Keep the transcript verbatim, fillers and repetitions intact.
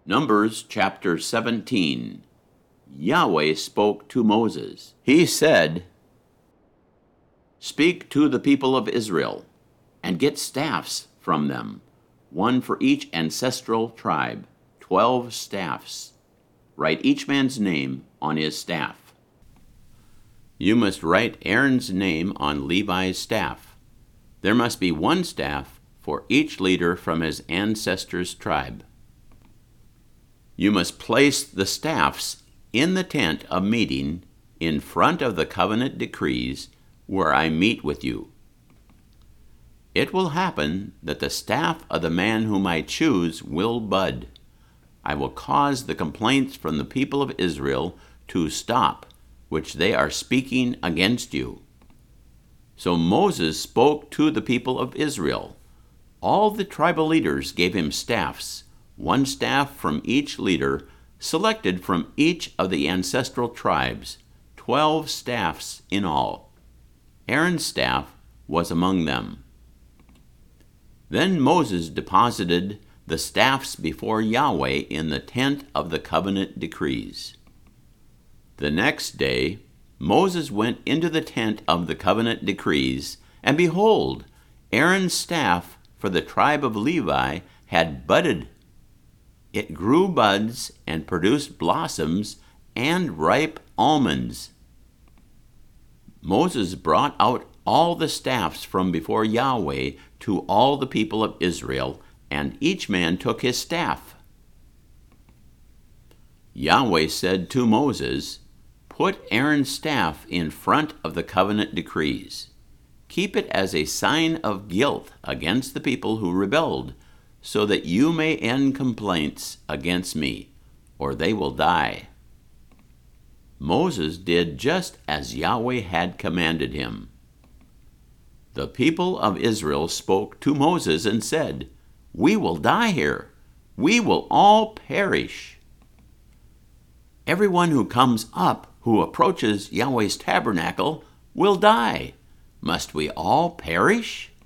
Numbers chapter seventeen. Yahweh spoke to Moses. He said, "Speak to the people of Israel, and get staffs from them, one for each ancestral tribe, twelve staffs. Write each man's name on his staff. You must write Aaron's name on Levi's staff. There must be one staff for each leader from his ancestors' tribe. You must place the staffs in the tent of meeting in front of the covenant decrees where I meet with you. It will happen that the staff of the man whom I choose will bud. I will cause the complaints from the people of Israel to stop, which they are speaking against you." So Moses spoke to the people of Israel. All the tribal leaders gave him staffs, one staff from each leader, selected from each of the ancestral tribes, twelve staffs in all. Aaron's staff was among them. Then Moses deposited the staffs before Yahweh in the tent of the covenant decrees. The next day Moses went into the tent of the covenant decrees, and behold, Aaron's staff for the tribe of Levi had budded. It grew buds and produced blossoms and ripe almonds. Moses brought out all the staffs from before Yahweh to all the people of Israel, and each man took his staff. Yahweh said to Moses, "Put Aaron's staff in front of the covenant decrees. Keep it as a sign of guilt against the people who rebelled, so that you may end complaints against me, or they will die." Moses did just as Yahweh had commanded him. The people of Israel spoke to Moses and said, "We will die here. We will all perish. Everyone who comes up, who approaches Yahweh's tabernacle, will die. Must we all perish?"